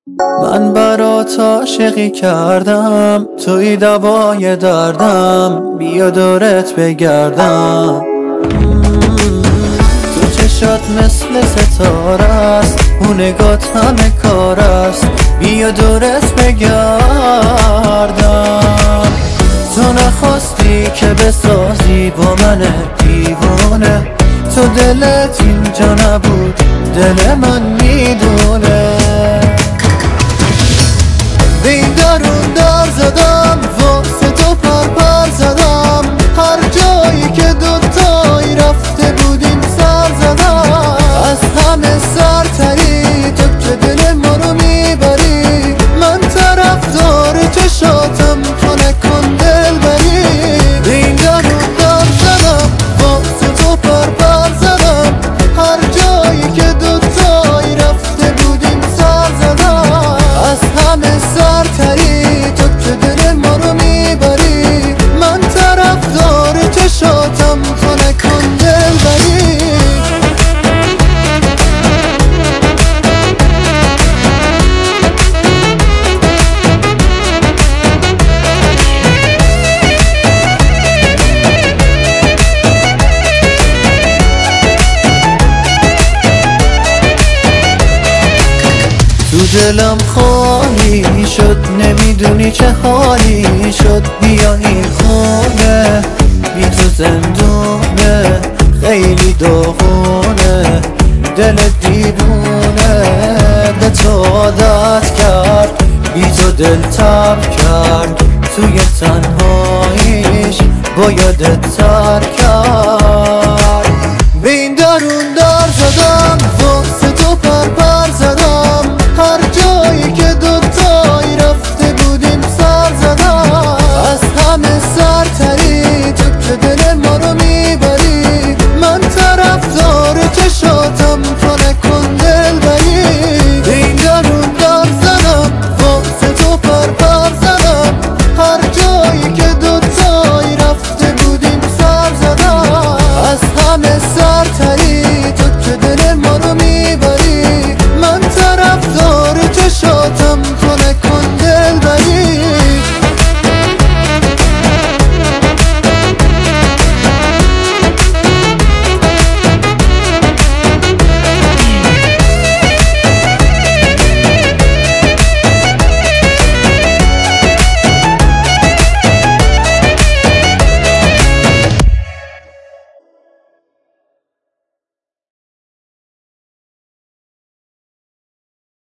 من برات عاشقی کردم، توی دوای دردم، بیا دورت بگردم. تو چشات مثل ستاره است، اون نگات همه کار است، بیا دورت بگردم. تو نخواستی که بسازی با من دیوانه، تو دلت اینجا نبود، دل من میدونه. به این درون در زدم، واسه تو پر زدم، هر جایی که دوتایی رفته بودیم سر زدم. از همه سرتری تو که دل ما رو میبری، من طرفدار چشاتم، تو نکن دل بری. به این درون در زدم، واسه تو پر زدم، هر جایی که دوتایی رفته بودیم سر زدم. از همه سرتری تو که دل ما رو میبری، من طرفدار چشاتم، تو نکن دل بری. تو دلم خالی شد، نمیدونی چه حالی شد. بیا این خونه بی تو زندونه، خیلی داغونه، دل دیوونه به تو عادت کرد، بی تو دل تب کرد، توی تنهاییش با یادت تر کرد.